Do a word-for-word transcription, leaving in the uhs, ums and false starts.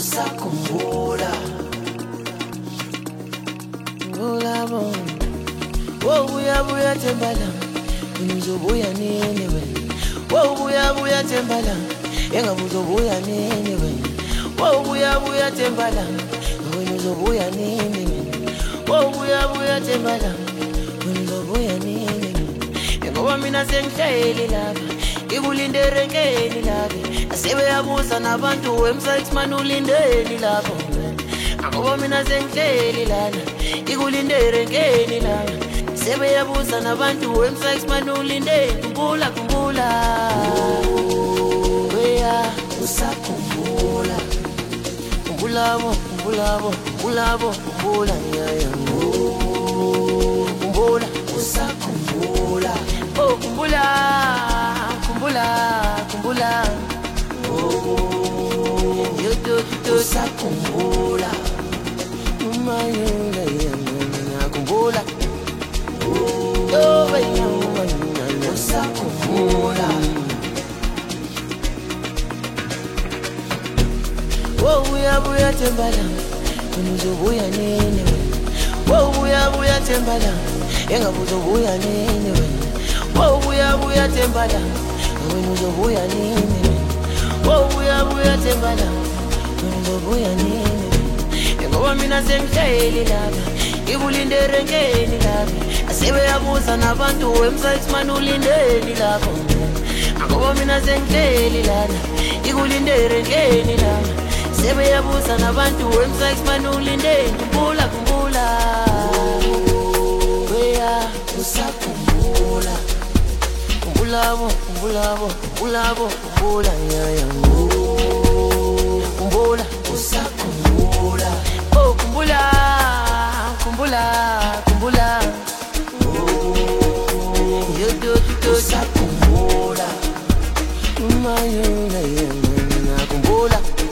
usakhumbula ngolabo wo buya buya Thembala uzobuya nini wena wo buya buya Thembala engabe uzobuya nini wena wo buya buya Thembala wena uzobuya nini wo buya buya Thembala wena uzobuya nini ngoba mina sengihleli lapha ikulinde renkeni lapha asebeyabuza nabantu emsakes manulindeni lapha ngoba mina sengihleli lana ikulinde renkeni lapha sebeyabuza nabantu emsakes manulindeni kumbula kumbula weya usakhumbula kumbula bo kumbula bo kumbula bo kumbula yaya kumbula usakhumbula oh kumbula kumbula kumbula oh yo do do usakhumbula umayela yana kumbula oh weya usakhumbula oh buya buya Thembala uzobuya nini wena oh buya buya Thembala engabe uzobuya nini wena oh buya buya Thembala wena uzobuya nini wena oh buya buya Thembala wena uzobuya nini ngoba mina sengihleli lapha ikulinde renkeni lapha asebeyabuza nabantu emsakes manulindeni lapha ngoba mina sengihleli lana ikulinde renkeni lapha sebeyabuza nabantu emsakes manulindeni kumbula kumbula weya usakhumbula kumbula bo kumbula bo kumbula bo kumbula yaya kumbula usakhumbula oh kumbula kumbula kumbula yo do do usakhumbula umayela yana kumbula